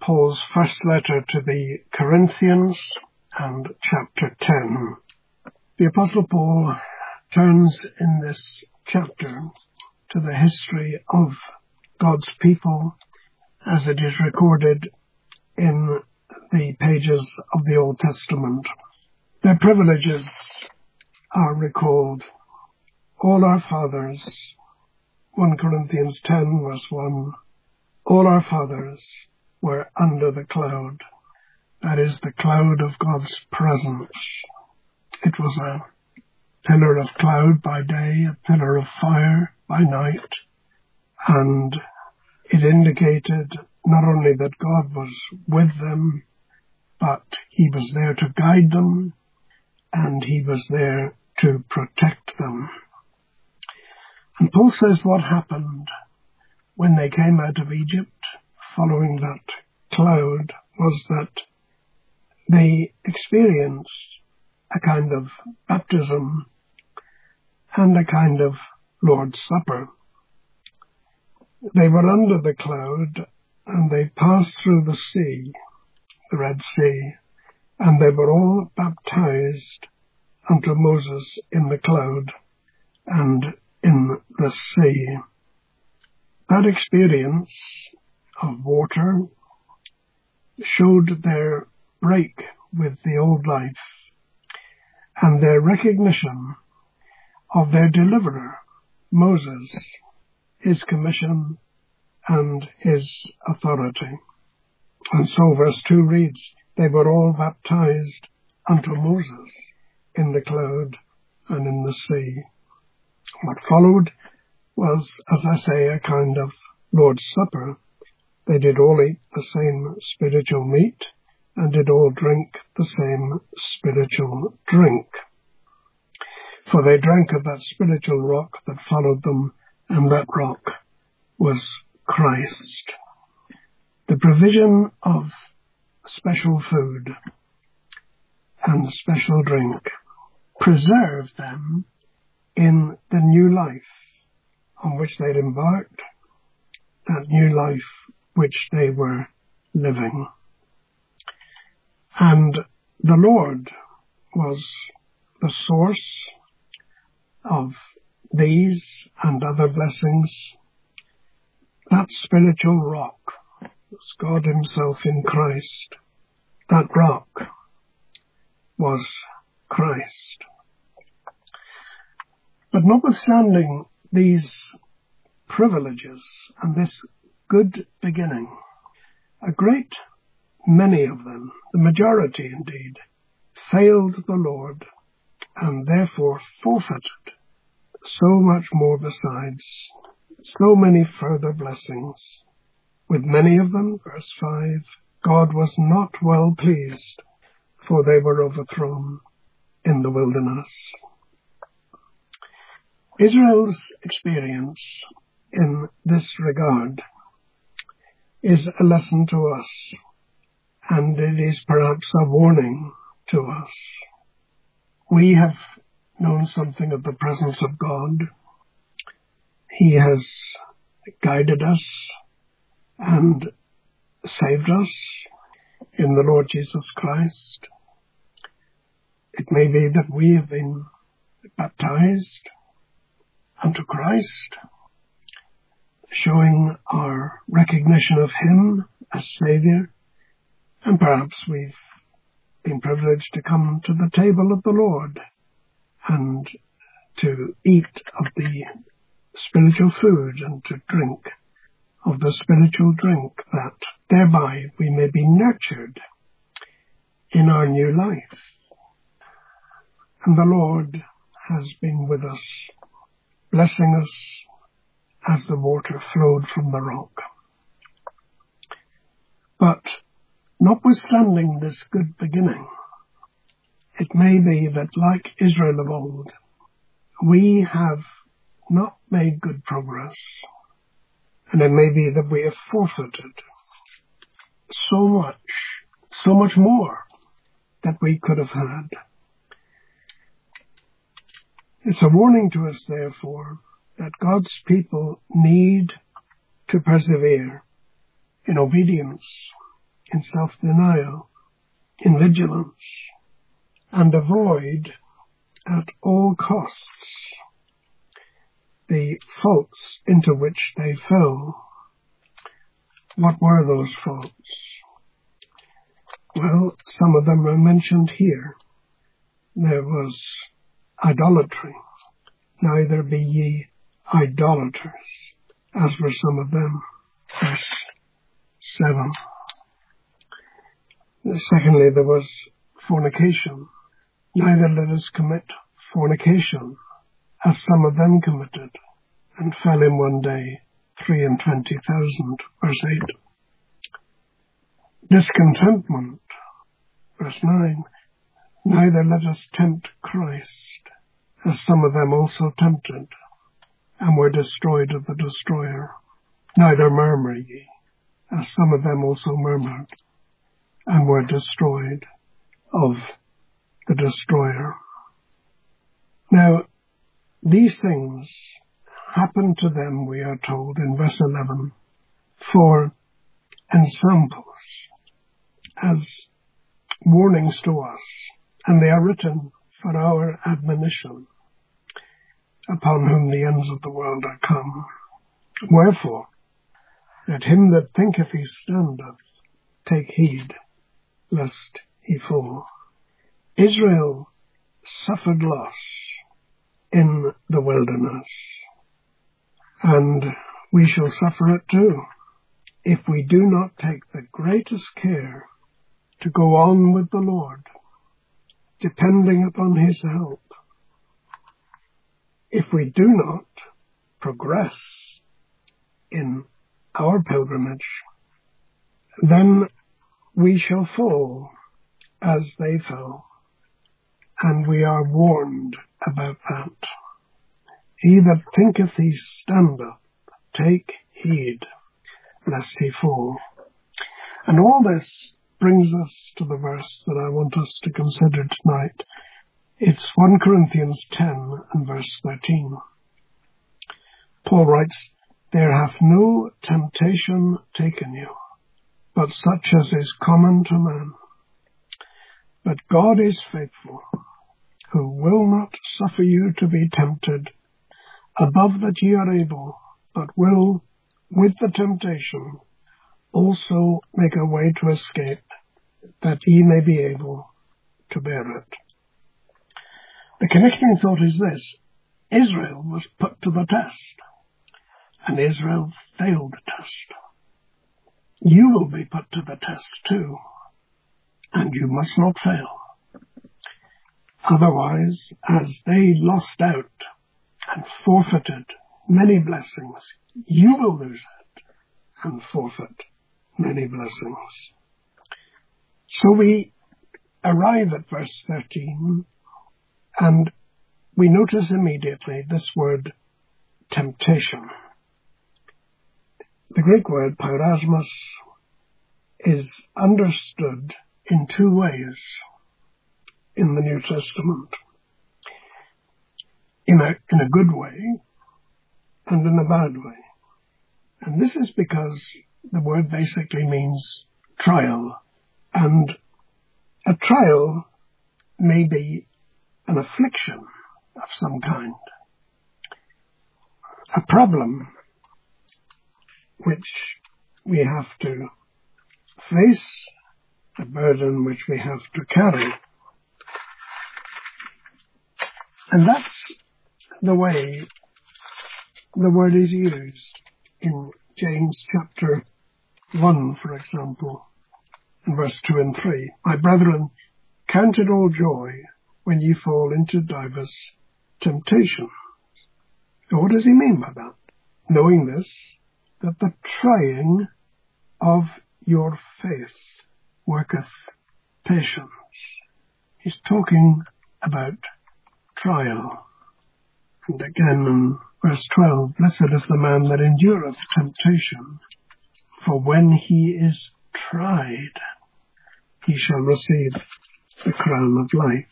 Paul's first letter to the Corinthians and chapter 10. The Apostle Paul turns in this chapter to the history of God's people as it is recorded in the pages of the Old Testament. Their privileges are recalled. All our fathers, 1 Corinthians 10 verse 1, all our fathers were under the cloud. That is the cloud of God's presence. It was a pillar of cloud by day, a pillar of fire by night, and it indicated not only that God was with them, but he was there to guide them, and he was there to protect them. And Paul says what happened when they came out of Egypt following that cloud was that they experienced a kind of baptism and a kind of Lord's Supper. They were under the cloud and they passed through the sea, the Red Sea, and they were all baptized unto Moses in the cloud and in the sea. That experience of water showed their break with the old life and their recognition of their deliverer, Moses, his commission and his authority. And so verse 2 reads, they were all baptized unto Moses in the cloud and in the sea. What followed was, as I say, a kind of Lord's Supper. They did all eat the same spiritual meat and did all drink the same spiritual drink. For they drank of that spiritual rock that followed them, and that rock was Christ. The provision of special food and special drink preserved them in the new life on which they'd embarked, that new life which they were living. And the Lord was the source of these and other blessings. That spiritual rock was God himself in Christ. That rock was Christ. But notwithstanding these privileges and this good beginning, a great many of them, the majority indeed, failed the Lord and therefore forfeited so much more besides, so many further blessings. With many of them, verse 5, God was not well pleased, for they were overthrown in the wilderness. Israel's experience in this regard is a lesson to us, and it is perhaps a warning to us. We have known something of the presence of God. He has guided us and saved us in the Lord Jesus Christ. It may be that we have been baptized unto Christ, showing our recognition of him as Saviour, and perhaps we've been privileged to come to the table of the Lord and to eat of the spiritual food and to drink of the spiritual drink, that thereby we may be nurtured in our new life. And the Lord has been with us, blessing us as the water flowed from the rock. But notwithstanding this good beginning, it may be that, like Israel of old, we have not made good progress, and it may be that we have forfeited so much more that we could have had. It's a warning to us, therefore, that God's people need to persevere in obedience in self-denial, in vigilance, and avoid at all costs the faults into which they fell. What were those faults? Well, some of them are mentioned here. There was idolatry. Neither be ye idolaters, as were some of them. Verse 7. Secondly, there was fornication. Neither let us commit fornication, as some of them committed, and fell in one day 23,000. Verse 8. Discontentment. Verse 9. Neither let us tempt Christ, as some of them also tempted, and were destroyed of the destroyer. Neither murmur ye, as some of them also murmured, and were destroyed of the destroyer. Now, these things happened to them, we are told in verse 11, for ensamples, as warnings to us, and they are written for our admonition, upon whom the ends of the world are come. Wherefore, let him that thinketh he standeth take heed, lest he fall. Israel suffered loss in the wilderness, and we shall suffer it too, if we do not take the greatest care to go on with the Lord, depending upon his help. If we do not progress in our pilgrimage, then we shall fall as they fell, and we are warned about that. He that thinketh he standeth, take heed, lest he fall. And all this brings us to the verse that I want us to consider tonight. It's 1 Corinthians 10 and verse 13. Paul writes, There hath no temptation taken you, but such as is common to man. But God is faithful, who will not suffer you to be tempted above that ye are able, but will, with the temptation, also make a way to escape, that ye may be able to bear it. The connecting thought is this: Israel was put to the test, and Israel failed the test. You will be put to the test too, and you must not fail. Otherwise, as they lost out and forfeited many blessings, you will lose it and forfeit many blessings. So we arrive at verse 13, and we notice immediately this word temptation. The Greek word peirasmos is understood in two ways in the New Testament. In a good way and in a bad way. And this is because the word basically means trial. And a trial may be an affliction of some kind. A problem which we have to face, a burden which we have to carry. And that's the way the word is used in James chapter 1, for example, in verse 2 and 3. My brethren, count it all joy when ye fall into divers temptations. So what does he mean by that? Knowing this, that the trying of your faith worketh patience. He's talking about trial. And again in verse 12, blessed is the man that endureth temptation, for when he is tried, he shall receive the crown of life.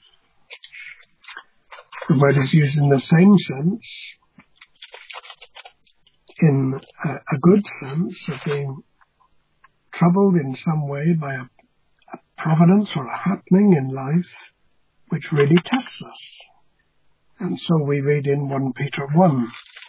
The word is used in the same sense, in a good sense of being troubled in some way by a providence or a happening in life which really tests us. And so we read in 1 Peter 1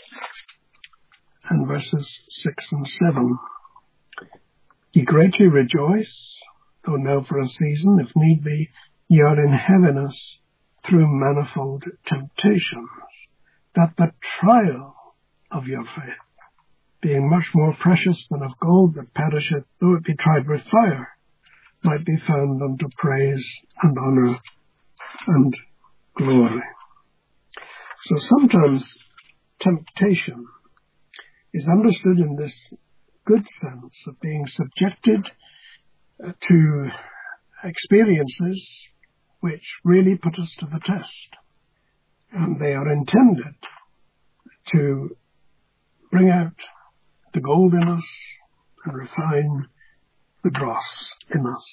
and verses 6 and 7. Ye greatly rejoice, though now for a season, if need be, ye are in heaviness through manifold temptations, that the trial of your faith, being much more precious than of gold that perisheth, though it be tried with fire, might be found unto praise and honour and glory. So sometimes temptation is understood in this good sense of being subjected to experiences which really put us to the test. And they are intended to bring out the gold in us and refine the dross in us.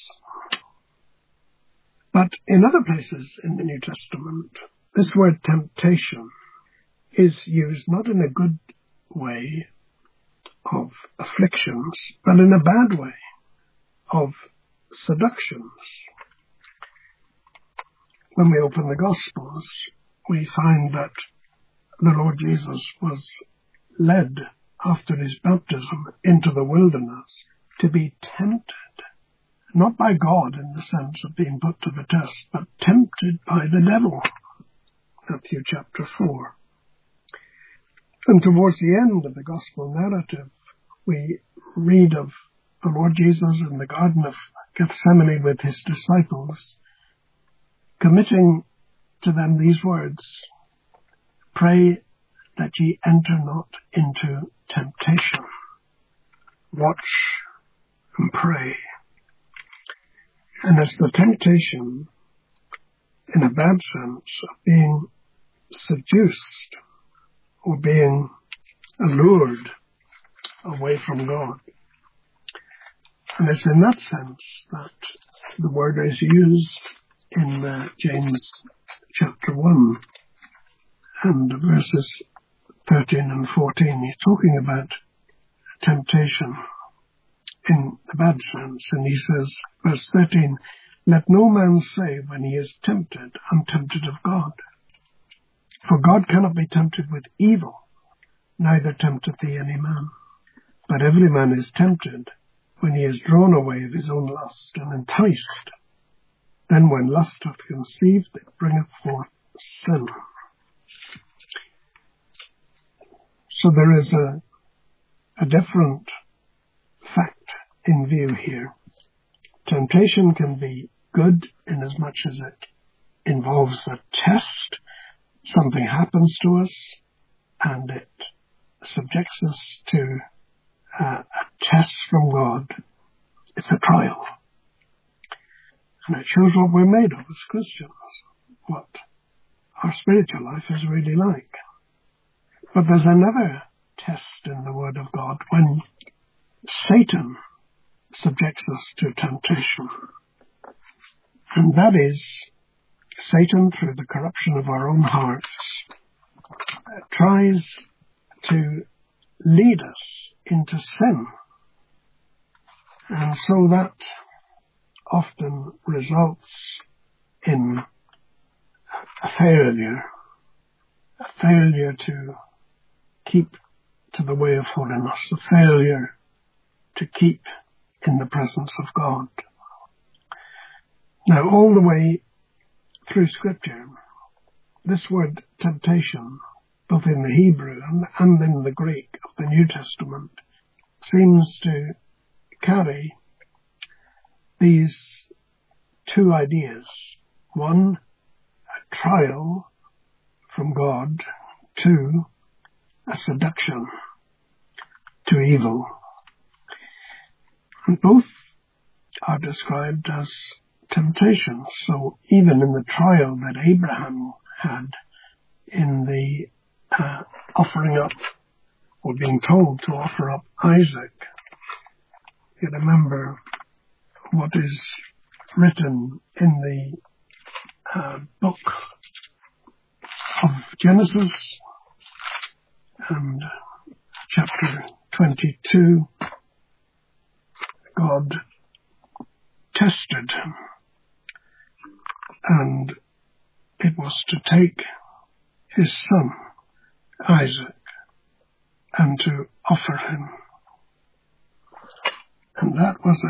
But in other places in the New Testament, this word temptation is used not in a good way of afflictions, but in a bad way of seductions. When we open the Gospels, we find that the Lord Jesus was led after his baptism into the wilderness to be tempted, not by God in the sense of being put to the test, but tempted by the devil. Matthew chapter 4. And towards the end of the Gospel narrative, we read of the Lord Jesus in the Garden of Gethsemane with his disciples, committing to them these words, pray that ye enter not into temptation. Watch and pray. And as the temptation, in a bad sense, of being seduced or being allured away from God. And it's in that sense that the word is used in James chapter 1 and verses 13 and 14. He's talking about temptation in the bad sense. And he says, verse 13, let no man say when he is tempted, I'm tempted of God. For God cannot be tempted with evil, neither tempteth he any man. But every man is tempted when he is drawn away of his own lust and enticed. Then when lust hath conceived, it bringeth forth sin. So there is a different fact in view here. Temptation can be good in as much as it involves a test. Something happens to us and it subjects us to a test from God. It's a trial. And it shows what we're made of as Christians, what our spiritual life is really like. But there's another test in the Word of God when Satan subjects us to temptation. And that is, Satan, through the corruption of our own hearts, tries to lead us into sin. And so that often results in a failure to keep to the way of holiness, a failure to keep in the presence of God. Now, all the way through Scripture, this word temptation, both in the Hebrew and in the Greek of the New Testament, seems to carry these two ideas. One, a trial from God. Two, a seduction to evil. And both are described as temptations. So even in the trial that Abraham had in the offering up, or being told to offer up Isaac, you remember what is written in the book of Genesis and chapter 22. God tested him, and it was to take his son, Isaac, and to offer him. And that was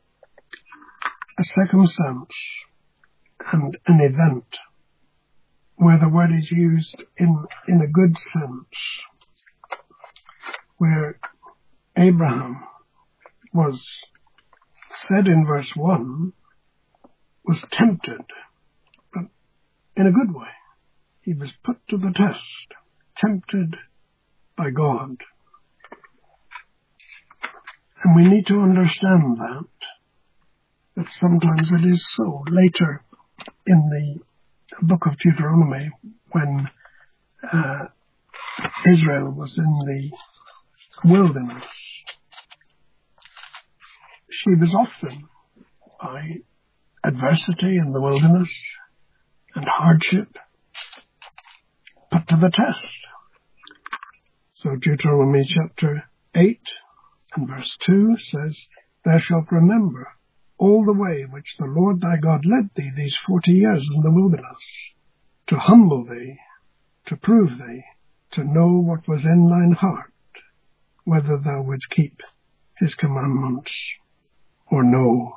a circumstance and an event where the word is used in a good sense, where Abraham was said in verse 1, was tempted, but in a good way. He was put to the test, tempted by God. And we need to understand that sometimes it is so. Later in the book of Deuteronomy, when Israel was in the wilderness, she was often, by adversity in the wilderness and hardship, put to the test. So Deuteronomy chapter 8 and verse 2 says, "Thou shalt remember all the way which the Lord thy God led thee these 40 years in the wilderness, to humble thee, to prove thee, to know what was in thine heart, whether thou wouldst keep his commandments or no."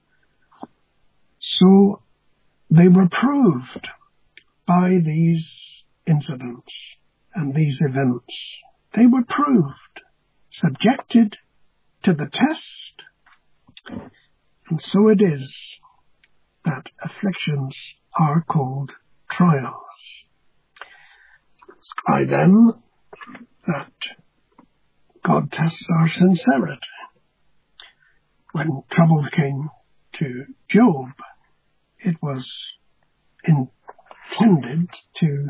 So they were proved by these incidents and these events. They were proved, subjected to the test. And so it is that afflictions are called trials. It's by them that God tests our sincerity. When troubles came to Job, it was intended to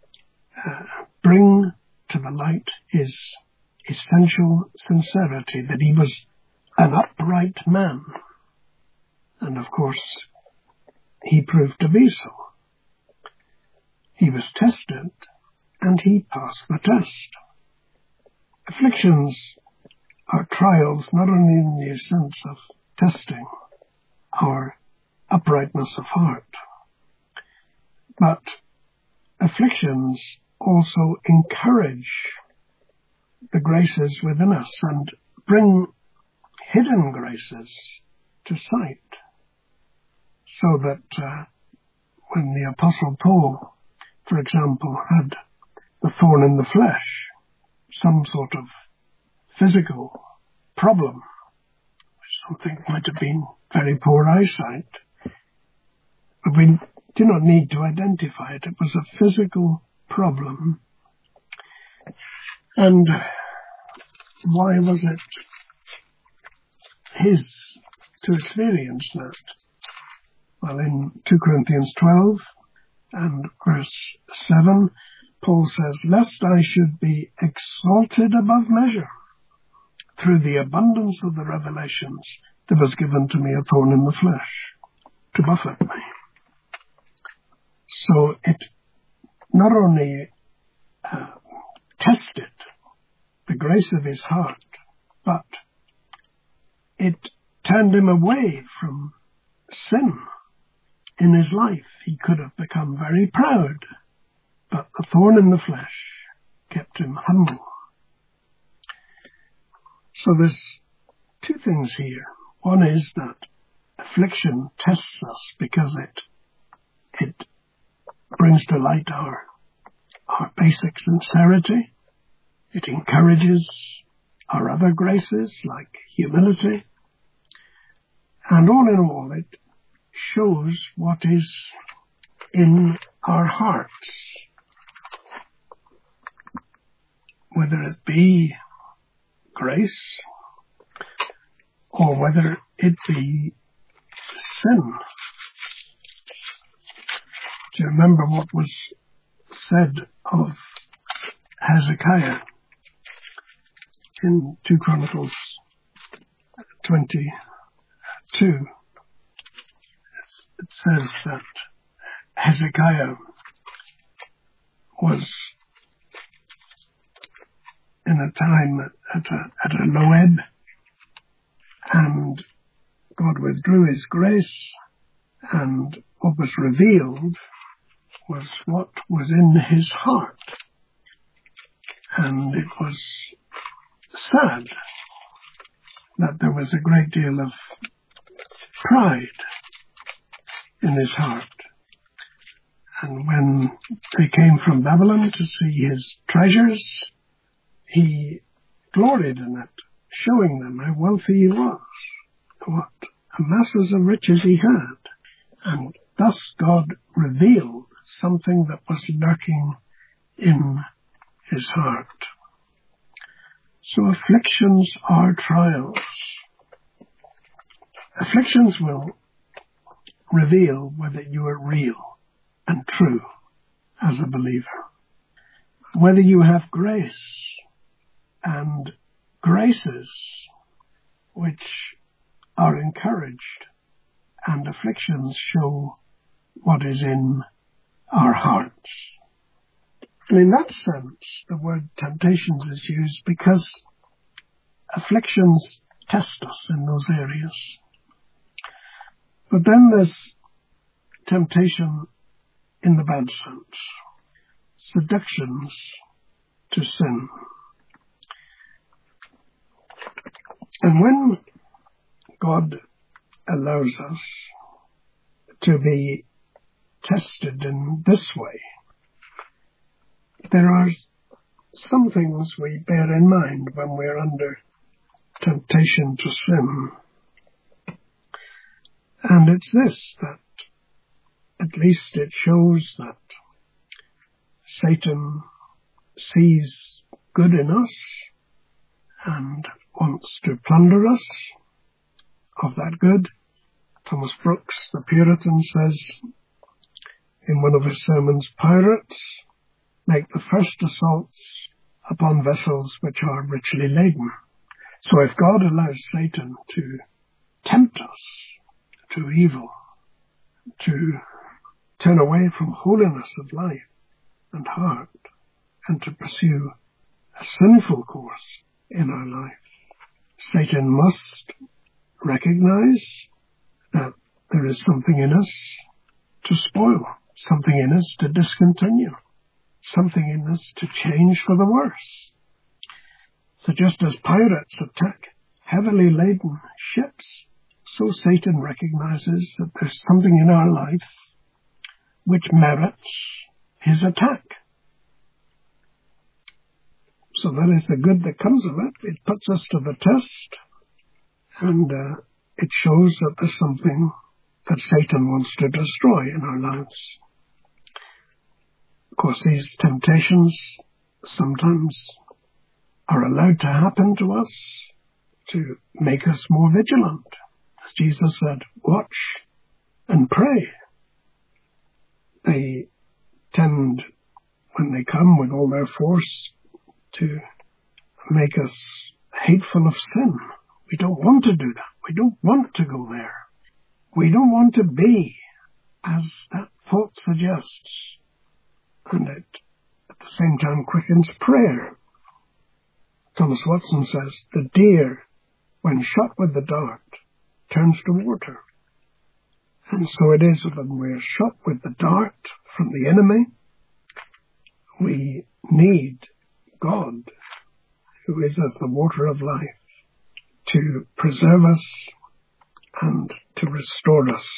bring to the light his essential sincerity, that he was an upright man. And of course, he proved to be so. He was tested, and he passed the test. Afflictions are trials not only in the sense of testing our uprightness of heart, but afflictions also encourage the graces within us and bring hidden graces to sight, so that when the Apostle Paul, for example, had the thorn in the flesh, some sort of physical problem, something might have been very poor eyesight, but we do not need to identify it. It was a physical problem. And why was it his to experience that? Well, in 2 Corinthians 12 and verse 7, Paul says, "Lest I should be exalted above measure, through the abundance of the revelations, there was given to me a thorn in the flesh, to buffet me." So it not only tested the grace of his heart, but it turned him away from sin in his life. He could have become very proud, but the thorn in the flesh kept him humble. So there's two things here. One is that affliction tests us because it brings to light our basic sincerity. It encourages our other graces like humility. And all in all, it shows what is in our hearts, whether it be grace or whether it be sin. Do you remember what was said of Hezekiah in 2 Chronicles 22? It says that Hezekiah was in a time at a low ebb, and God withdrew his grace, and what was revealed was what was in his heart. And it was sad that there was a great deal of pride in his heart. And when they came from Babylon to see his treasures, he gloried in it, showing them how wealthy he was, what masses of riches he had. And thus God revealed something that was lurking in his heart. So afflictions are trials. Afflictions will reveal whether you are real and true as a believer, whether you have grace and graces which are encouraged, and afflictions show what is in our hearts. And in that sense, the word temptations is used because afflictions test us in those areas. But then there's temptation in the bad sense, seductions to sin. And when God allows us to be tested in this way, there are some things we bear in mind when we're under temptation to sin. And it's this, that at least it shows that Satan sees good in us and wants to plunder us of that good. Thomas Brooks, the Puritan, says in one of his sermons, "Pirates make the first assaults upon vessels which are richly laden." So if God allows Satan to tempt us to evil, to turn away from holiness of life and heart, and to pursue a sinful course in our life, Satan must recognize that there is something in us to spoil, something in us to discontinue, something in us to change for the worse. So just as pirates attack heavily laden ships, so Satan recognizes that there's something in our life which merits his attack. So that is the good that comes of it. It puts us to the test, and it shows that there's something that Satan wants to destroy in our lives. Of course, these temptations sometimes are allowed to happen to us to make us more vigilant. As Jesus said, watch and pray. They tend, when they come with all their force, to make us hateful of sin. We don't want to do that. We don't want to go there. We don't want to be as that thought suggests. And it, at the same time, quickens prayer. Thomas Watson says, the deer, when shot with the dart, turns to water. And so it is when we're shot with the dart from the enemy, we need God, who is as the water of life, to preserve us and to restore us.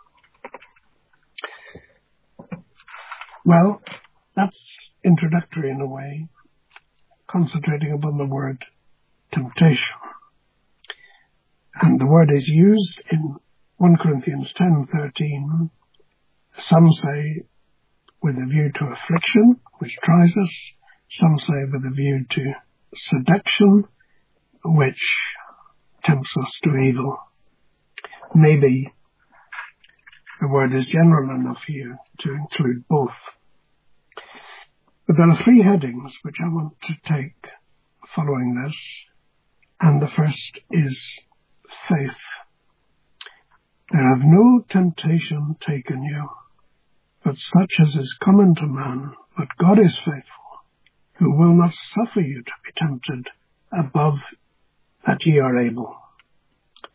Well, that's introductory in a way, concentrating upon the word temptation. And the word is used in 1 Corinthians 10:13. Some say with a view to affliction, which tries us. Some say with a view to seduction, which tempts us to evil. Maybe the word is general enough here to include both. But there are three headings which I want to take following this, and the first is faith. There have no temptation taken you, but such as is common to man, but God is faithful, who will not suffer you to be tempted above that ye are able,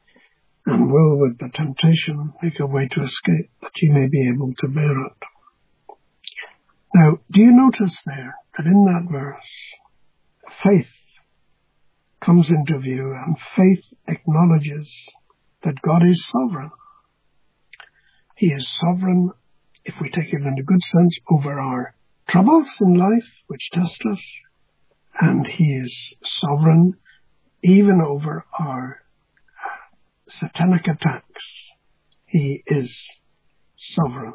and will with the temptation make a way to escape, that ye may be able to bear it. Now, do you notice there that in that verse, faith comes into view, and faith acknowledges that God is sovereign. He is sovereign, if we take it in a good sense, over our troubles in life, which test us, and he is sovereign even over our satanic attacks. He is sovereign.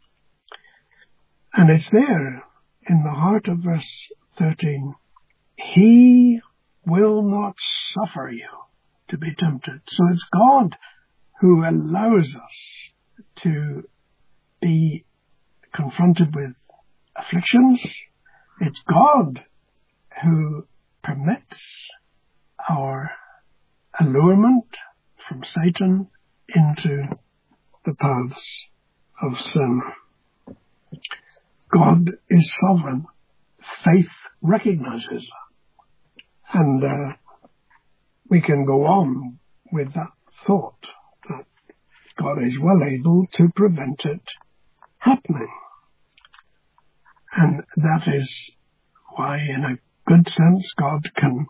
And it's there in the heart of verse 13. He will not suffer you to be tempted. So it's God who allows us to be confronted with afflictions. It's God who permits our allurement from Satan into the paths of sin. God is sovereign. Faith recognizes that. And we can go on with that thought that God is well able to prevent it happening. And that is why, in a good sense, God can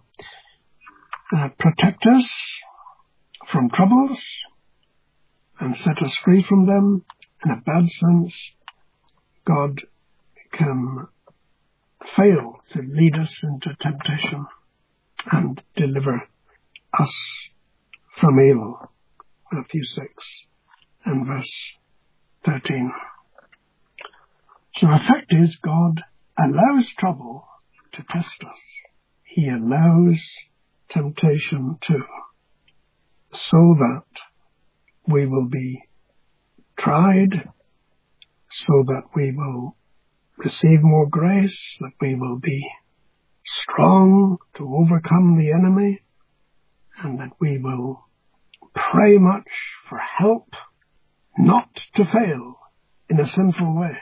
protect us from troubles and set us free from them. In a bad sense, God can fail to lead us into temptation and deliver us from evil. Matthew 6 and verse 13. So the fact is, God allows trouble to test us. He allows temptation too, so that we will be tried, so that we will receive more grace, that we will be strong to overcome the enemy, and that we will pray much for help not to fail in a sinful way.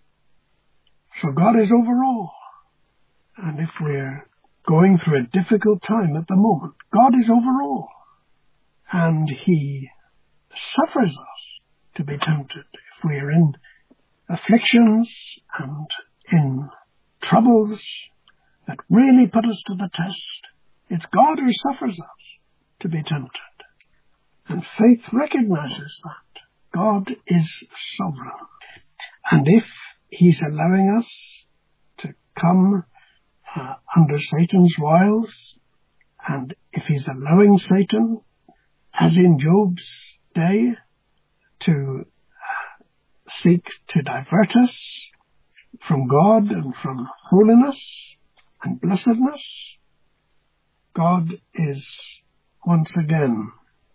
So God is over all. And if we're going through a difficult time at the moment, God is over all. And he suffers us to be tempted. If we are in afflictions and in troubles that really put us to the test, it's God who suffers us to be tempted. And faith recognizes that. God is sovereign. And if he's allowing us to come under Satan's wiles, and if he's allowing Satan, as in Job's day, to seek to divert us from God and from holiness and blessedness, God is once again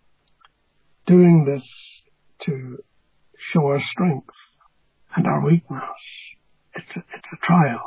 doing this to show our strength and our weakness. It's a trial.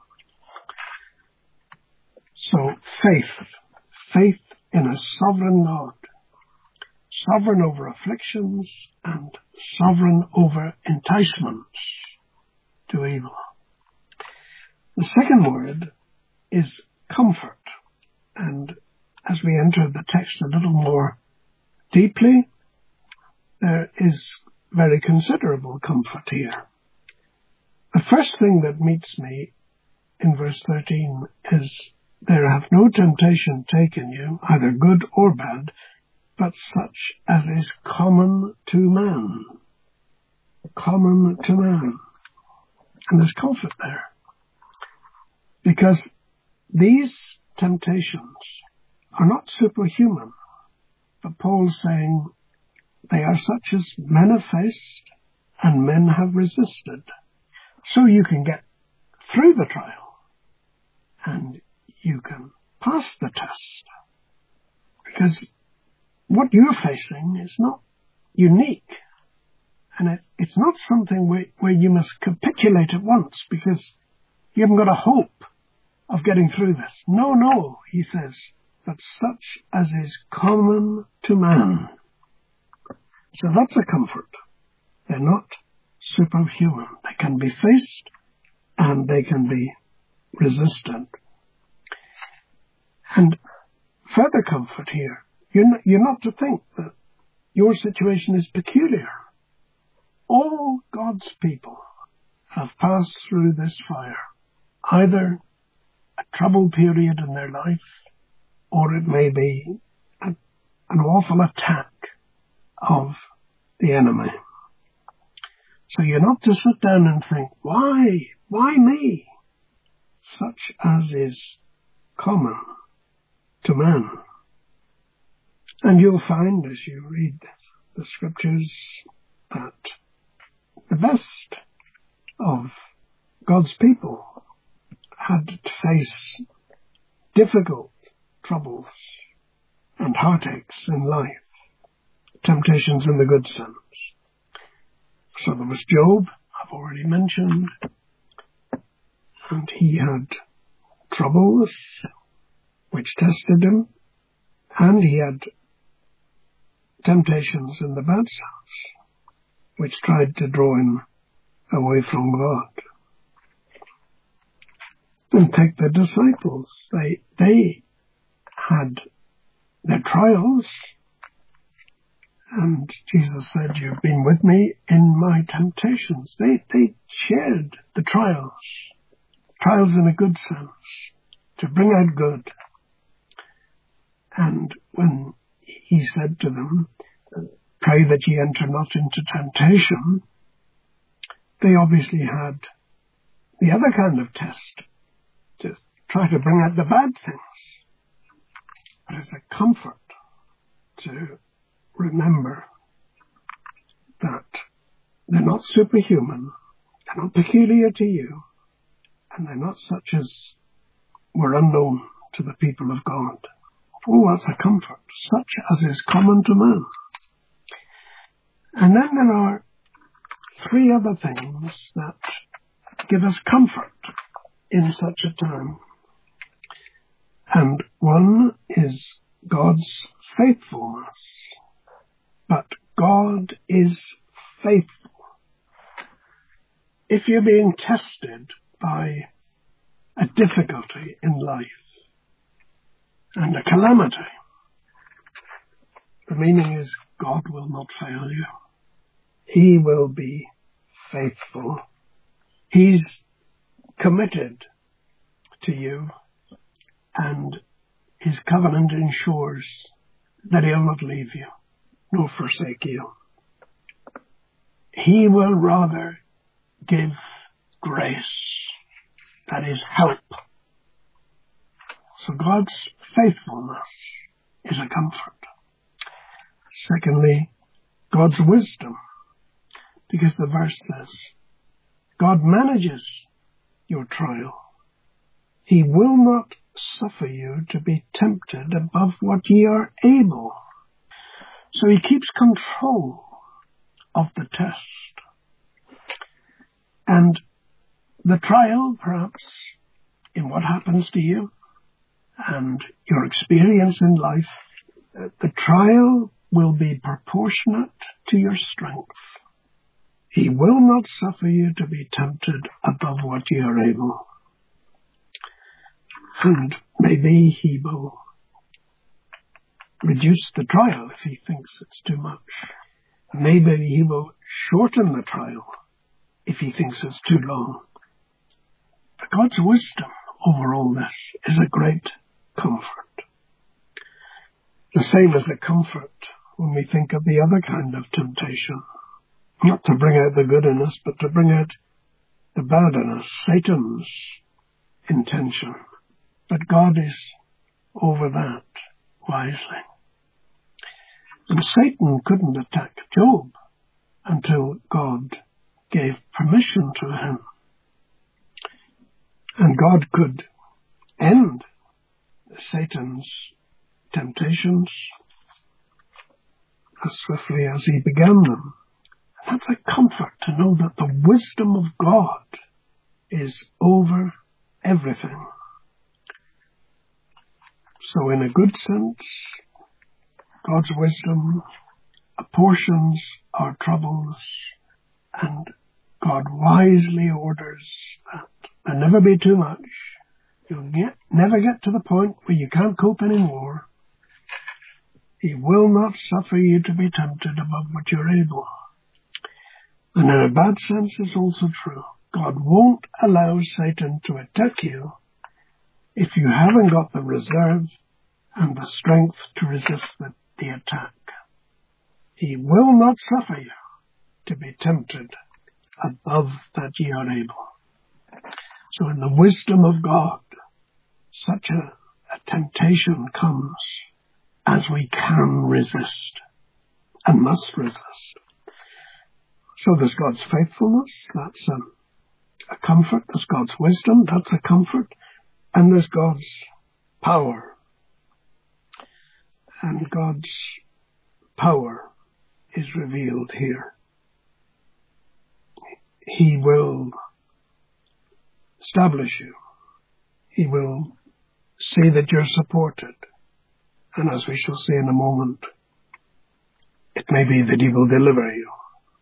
So faith in a sovereign God, sovereign over afflictions and sovereign over enticements to evil. The second word is comfort. And as we enter the text a little more deeply, there is very considerable comfort here. The first thing that meets me in verse 13 is, there hath no temptation taken you, either good or bad, but such as is common to man. Common to man. And there's comfort there. Because these temptations are not superhuman, but Paul's saying they are such as men have faced and men have resisted. So you can get through the trial and you can pass the test. Because what you're facing is not unique. And it's not something where you must capitulate at once because you haven't got a hope of getting through this. No, he says, but such as is common to man. So that's a comfort. They're not superhuman. They can be faced and they can be resisted. And further comfort here, you're not to think that Your situation is peculiar. All God's people have passed through this fire, either a troubled period in their life, or it may be an awful attack of the enemy. So you're not to sit down and think, why me? Such as is common to man. And you'll find as you read the scriptures that the best of God's people had to face difficult troubles and heartaches in life, temptations in the good sense. So there was Job, I've already mentioned, and he had troubles which tested him, and he had temptations in the bad sense which tried to draw him away from God. And take the disciples. They had their trials, and Jesus said, you've been with me in my temptations. They shared the trials in a good sense, to bring out good. And when he said to them, pray that ye enter not into temptation, they obviously had the other kind of test, to try to bring out the bad things. But it's a comfort to remember that they're not superhuman, they're not peculiar to you, and they're not such as were unknown to the people of God. Oh, that's a comfort, such as is common to man. And then there are three other things that give us comfort in such a time. And one is God's faithfulness. But God is faithful. If you're being tested by a difficulty in life and a calamity, the meaning is God will not fail you. He will be faithful. He's committed to you, and his covenant ensures that he'll not leave you nor forsake you. He will rather give grace, that is help. So God's faithfulness is a comfort. Secondly, God's wisdom, because the verse says, God manages your trial. He will not suffer you to be tempted above what ye are able. So he keeps control of the test. And the trial, perhaps, in what happens to you and your experience in life, the trial will be proportionate to your strength. He will not suffer you to be tempted above what you are able. And maybe he will reduce the trial if he thinks it's too much. Maybe he will shorten the trial if he thinks it's too long. But God's wisdom over all this is a great comfort. The same as a comfort when we think of the other kind of temptation. Not to bring out the good in us, but to bring out the bad in us, Satan's intention. But God is over that wisely. And Satan couldn't attack Job until God gave permission to him. And God could end Satan's temptations as swiftly as he began them. And that's a comfort to know that the wisdom of God is over everything. So in a good sense, God's wisdom apportions our troubles, and God wisely orders that there never be too much. You'll never get to the point where you can't cope anymore. He will not suffer you to be tempted above what you're able. And in a bad sense, it's also true. God won't allow Satan to attack you if you haven't got the reserve and the strength to resist the attack. He will not suffer you to be tempted above that ye are able. So in the wisdom of God, such a temptation comes as we can resist and must resist. So there's God's faithfulness, that's a comfort. There's God's wisdom, that's a comfort. And there's God's power. And God's power is revealed here. He will establish you. He will see that you're supported. And as we shall see in a moment, it may be that He will deliver you.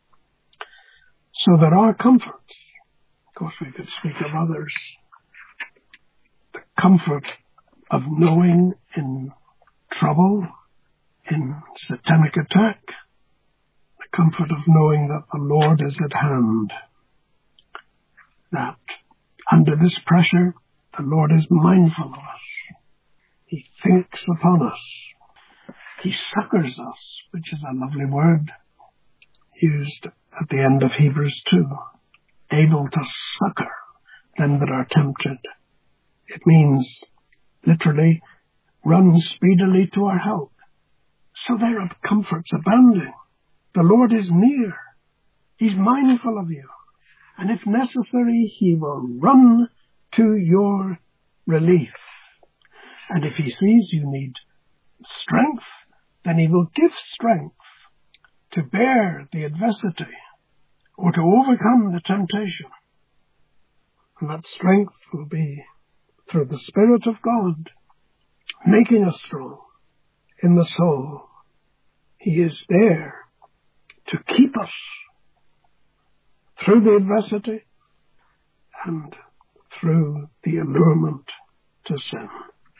So there are comforts. Of course, we could speak of others. The comfort of knowing in trouble, in satanic attack, the comfort of knowing that the Lord is at hand, that under this pressure, the Lord is mindful of us. He thinks upon us. He succors us, which is a lovely word used at the end of Hebrews 2. Able to succor them that are tempted. It means, literally, run speedily to our help. So there are comforts abounding. The Lord is near. He's mindful of you. And if necessary, He will run to your relief. And if He sees you need strength, then He will give strength to bear the adversity or to overcome the temptation. And that strength will be through the Spirit of God, making us strong in the soul. He is there to keep us through the adversity and through the allurement to sin.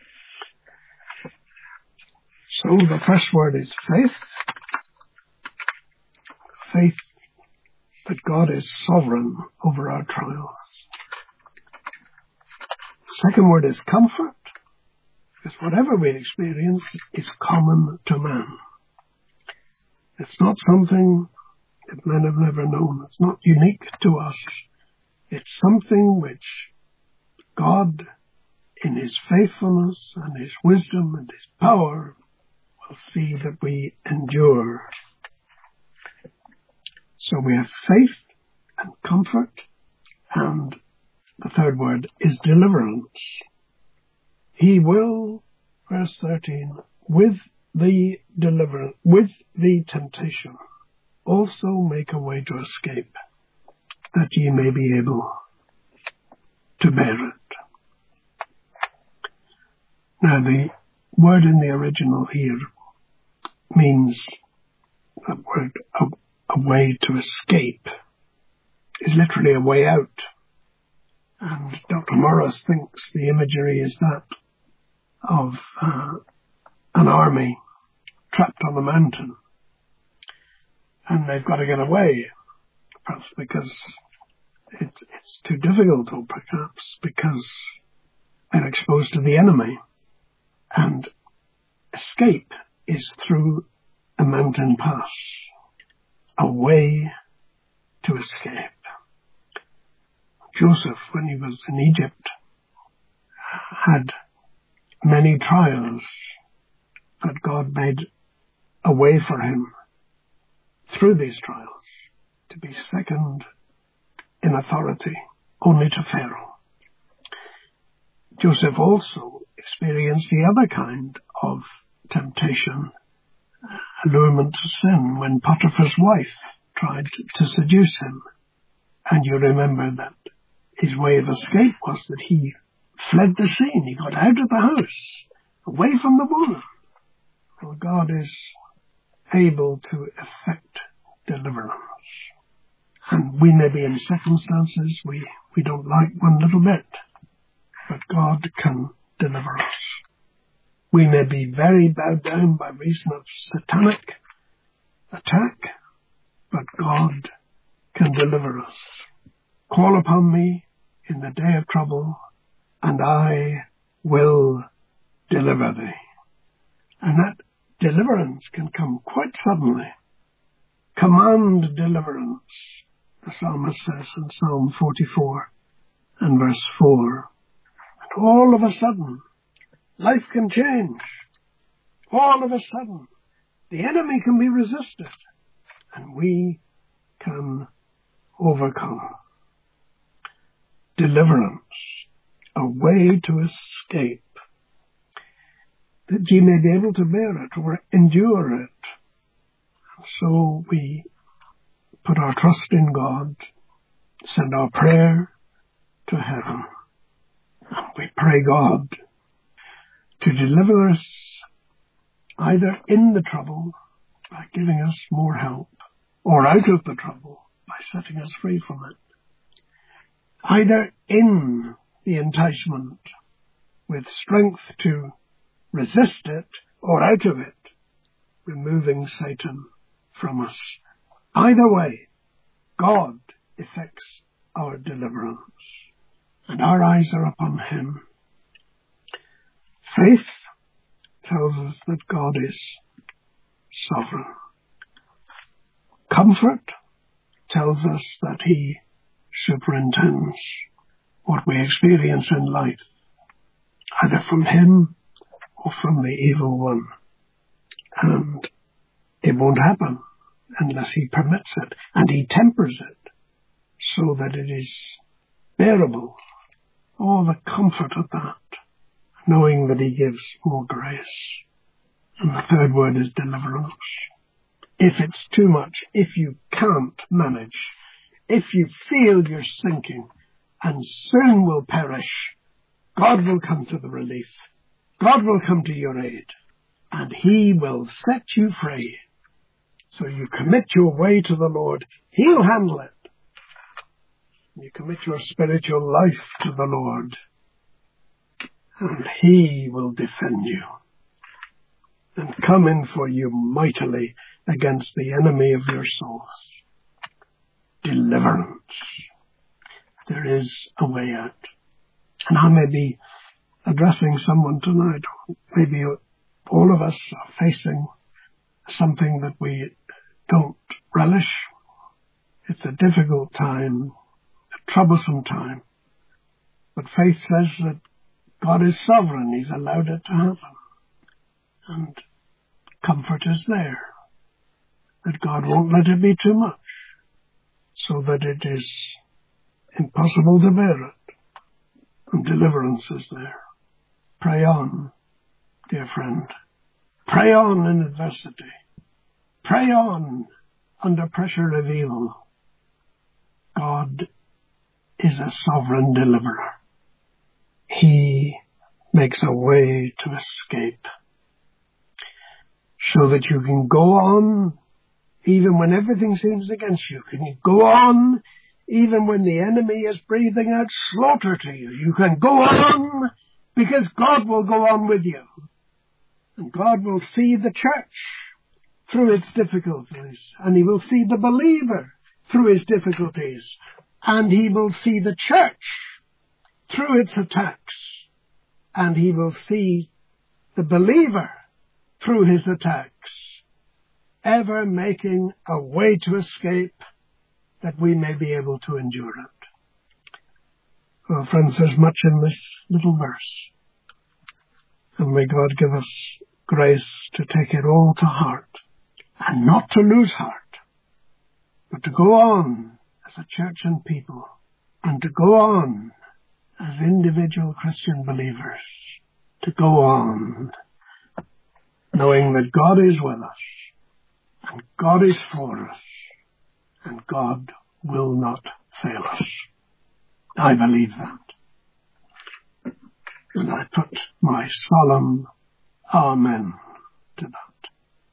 So the first word is faith. Faith that God is sovereign over our trials. The second word is comfort, because whatever we experience is common to man. It's not something that men have never known. It's not unique to us. It's something which God, in His faithfulness and His wisdom and His power, will see that we endure. So we have faith and comfort, and the third word is deliverance. He will, verse 13, with the temptation, also make a way to escape, that ye may be able to bear it. Now the word in the original here means that word a way to escape is literally a way out. And Dr. Morris thinks the imagery is that of an army trapped on a mountain. And they've got to get away, perhaps because it's too difficult, or perhaps because they're exposed to the enemy. And escape is through a mountain pass, a way to escape. Joseph, when he was in Egypt, had many trials, but God made a way for him through these trials to be second in authority only to Pharaoh. Joseph also experienced the other kind of temptation, allurement to sin, when Potiphar's wife tried to seduce him. And you remember that his way of escape was that he fled the scene. He got out of the house, away from the woman. Well, God is able to effect deliverance. And we may be in circumstances we don't like one little bit, but God can deliver us. We may be very bowed down by reason of satanic attack, but God can deliver us. Call upon me in the day of trouble, and I will deliver thee. And that deliverance can come quite suddenly. Command deliverance, the psalmist says in Psalm 44 and verse 4. And all of a sudden, life can change. All of a sudden, the enemy can be resisted, and we can overcome. Deliverance, a way to escape, that ye may be able to bear it or endure it. So we put our trust in God, send our prayer to heaven, and we pray God to deliver us either in the trouble by giving us more help, or out of the trouble by setting us free from it. Either in the enticement with strength to resist it, or out of it, removing Satan from us. Either way, God effects our deliverance, and our eyes are upon him. Faith tells us that God is sovereign. Comfort tells us that he superintends what we experience in life, either from him or from the evil one. And it won't happen unless he permits it, and he tempers it so that it is bearable. Oh, the comfort of that, knowing that he gives more grace. And the third word is deliverance. If it's too much, if you can't manage, if you feel you're sinking and soon will perish, God will come to the relief. God will come to your aid, and he will set you free. So you commit your way to the Lord. He'll handle it. You commit your spiritual life to the Lord, and he will defend you and come in for you mightily against the enemy of your souls. Deliverance. There is a way out. And I may be addressing someone tonight. Maybe all of us are facing something that we don't relish. It's a difficult time, a troublesome time. But faith says that God is sovereign. He's allowed it to happen. And comfort is there, that God won't let it be too much, so that it is impossible to bear it. And deliverance is there. Pray on, dear friend. Pray on in adversity. Pray on under pressure of evil. God is a sovereign deliverer. He makes a way to escape, so that you can go on even when everything seems against you. Can you go on even when the enemy is breathing out slaughter to you? You can go on because God will go on with you. And God will see the church through its difficulties, and he will see the believer through his difficulties, and he will see the church through its attacks, and he will see the believer through his attacks, ever making a way to escape that we may be able to endure it. Well, friends, there's much in this little verse, and may God give us grace to take it all to heart, and not to lose heart, but to go on as a church and people, and to go on as individual Christian believers, to go on knowing that God is with us, and God is for us, and God will not fail us. I believe that. And I put my solemn amen to that.